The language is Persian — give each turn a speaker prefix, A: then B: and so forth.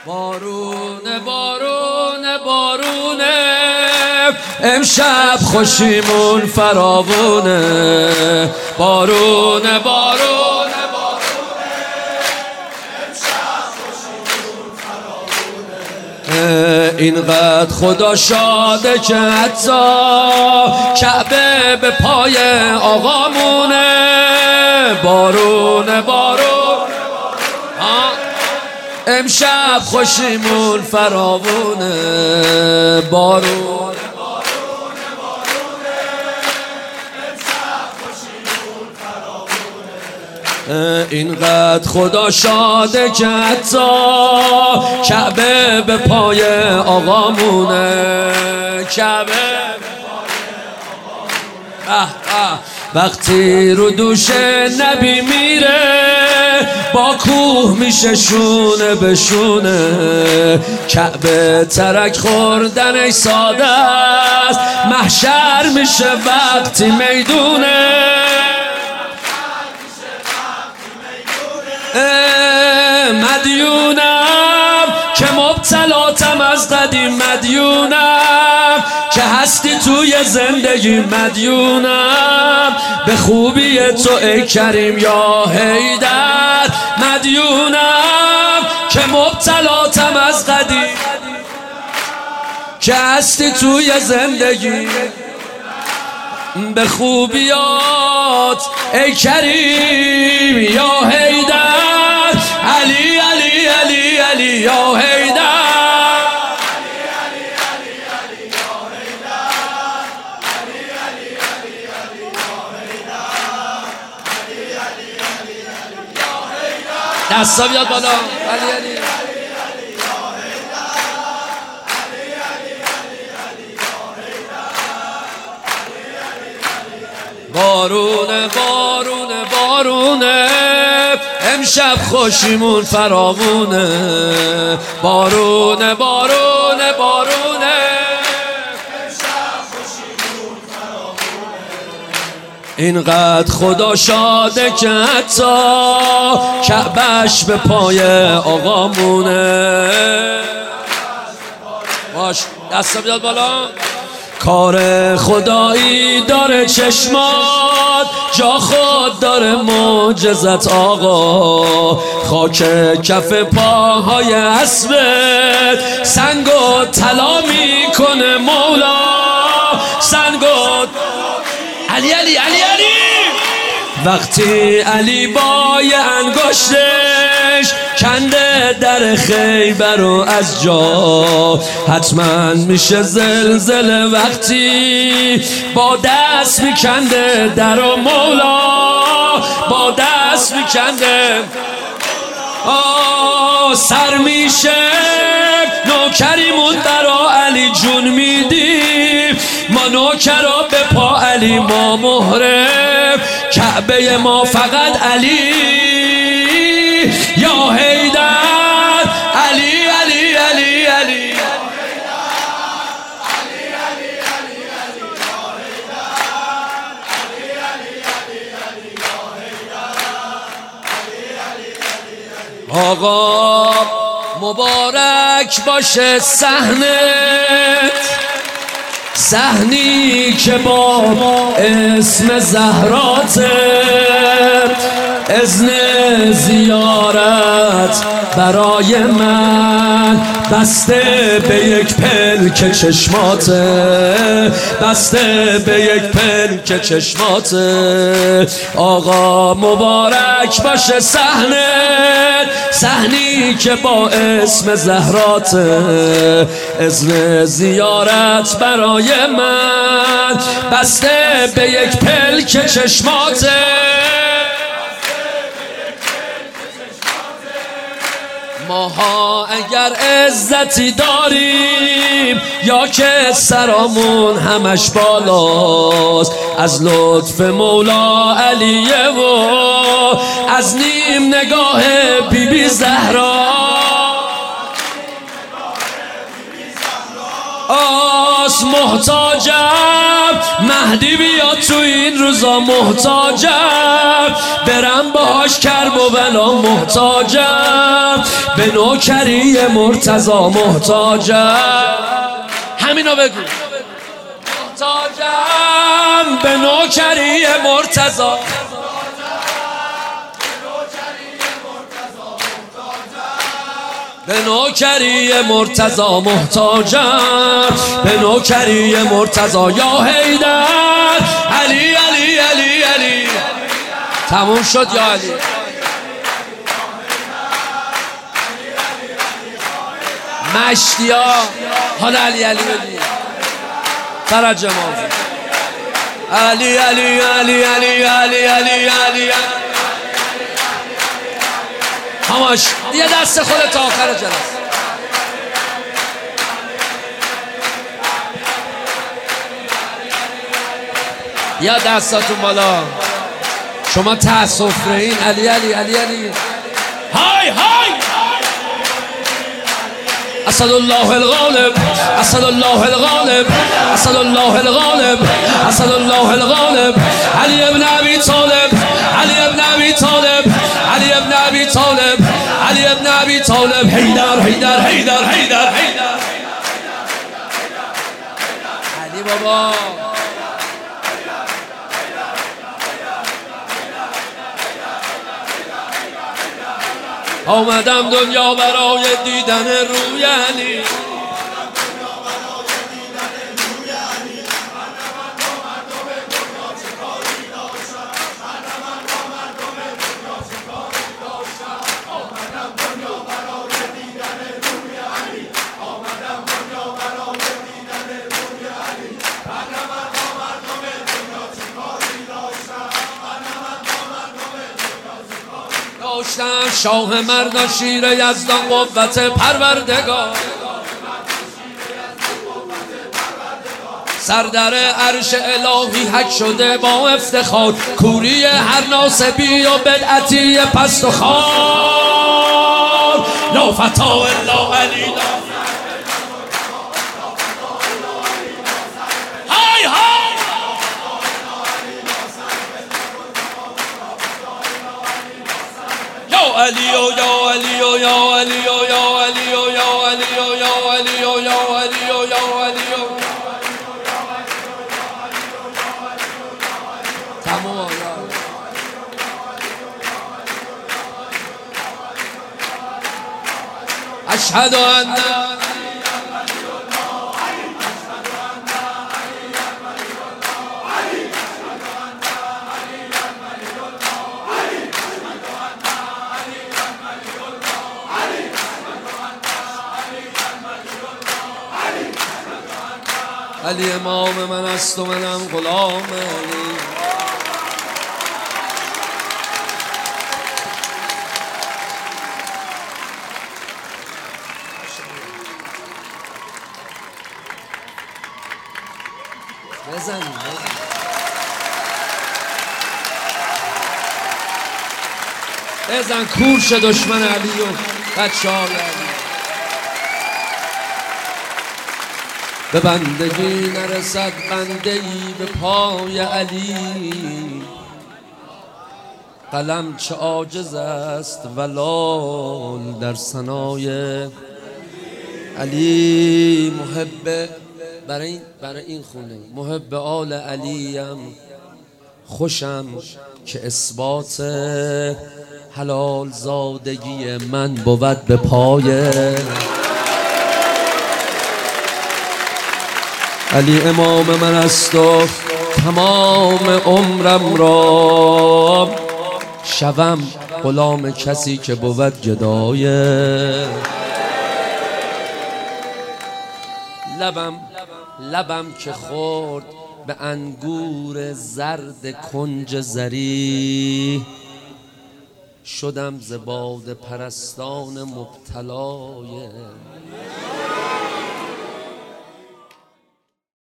A: بارونه بارونه بارونه امشب خوشیمون فراوونه. بارونه بارونه بارونه امشب خوشیمون فراوونه. اینقدر خدا شاده که حتی کعبه به پای آقامونه. بارونه بارونه امشب خوشیمون فراوونه. بارونه بارونه بارونه امشب خوشیمون فراوونه. اینقدر خدا شاده که حتی کعبه به پای آقامونه. کعبه به پای آقامونه. وقتی رو دوش نبی میره با کوه میشه شونه به شونه. کعبه ترک خوردنش ساده است، محشر میشه وقتی میدونه. مدیونم که مبتلاتم از قدیم، مدیونم که هستی توی زندگی، مدیونم به خوبی تو ای کریم یا حیدر. مدیونم که مبتلاتم از قدیم، که هستی توی زندگی به خوبیات ای کریم یا حیدر. علی علی علی علی یا حیدر. دستا بیاد بالا. علی علی بارونه بارونه بارونه امشب خوشیمون فراوونه. بارونه بارونه بارونه امشب خوشیمون فراوونه. اینقدر خدا شاده که حتی کعبش به پای آقامونه. باش دستا بیاد بالا. کار خدایی داره چشمات، جا خود داره معجزت آقا. خاک کف پاهای اسبت سنگو طلا میکنه مولا. سنگو علی علی علی علی. وقتی علی بای انگشتش کنده در خیبر و از جا، حتما میشه زلزله وقتی با دست میکنده در و مولا. با دست میکنده سر میشه نوکریمون برا علی جون میدیم. ما نوکرا به پا علی، ما مهره کعبه ما فقط علی یا حیدر. علی علی علی علی آقا مبارک باشه صحنت، صحنی که با اسم زهراته. اذن زیارت برای من بسته به یک پلک چشماته، بسته به یک پلک چشماته. آقا مبارک باشه صحنت، صحنی که با اسم زهراته. اذن زیارت برای من بسته به یک پلک چشماته. ماها اگر عزتی داریم یا که سرامون همش بالاست، از لطف مولا علیه و از نیم نگاه بی بی زهرا. آس محتاجم مهدی بیاد تو این روزا، محتاجم برم باهاش کرب و بلا، محتاجم به نوکری مرتضی محتاجم. همینو بگو. محتاجم به نوکری مرتضی. به نوکری مرتضی محتاجم، به نوکری مرتضی یا حیدر. علی علی علی علی تموم شد یا علی. مشتیا حالا علی علی بگی فرج امام. علی علی علی علی علی علی علی هماش یه دست خودت تا آخر جلسه. یا دستاتون بالا. شما تأسف رهین. علی علی علی علی های های. اسد الله الغالب، اسد الله الغالب، اسد الله الغالب، اسد الله الغالب. علی ابن ابی طالب، علی ابن ابی طالب، علی ابن ابی طالب، علی ابن ابی طالب. حیدر حیدر حیدر حیدر حیدر. علی بابا آمدم دنیا برای دیدن روی علی. شاه مردان شیر یزدان قوت پروردگار. سردر عرش الهی حک شده با افتخار. کوری هر ناسبی و بدعتی پست و خار. لا فتا الا علی. های های علی یا علی یا علی یا علی یا علی یا علی یا علی یا علی. تمام. اشهد ان علی امام من است و منم غلام علی. بزن بزن کورش دشمن علی و بچه های علی. به بندگی نرسد بنده ای به پای علی. قلم چه عاجز است ولال در ثنای علی. محب برای این خونه محب آل علیم. خوشم که اثبات حلال زادگی من بود به پای علی. امام من است و تمام عمرم را شوم غلام کسی که بود گدای. لبم که خورد به انگور زرد کنج زری. شدم ز باده پرستان مبتلای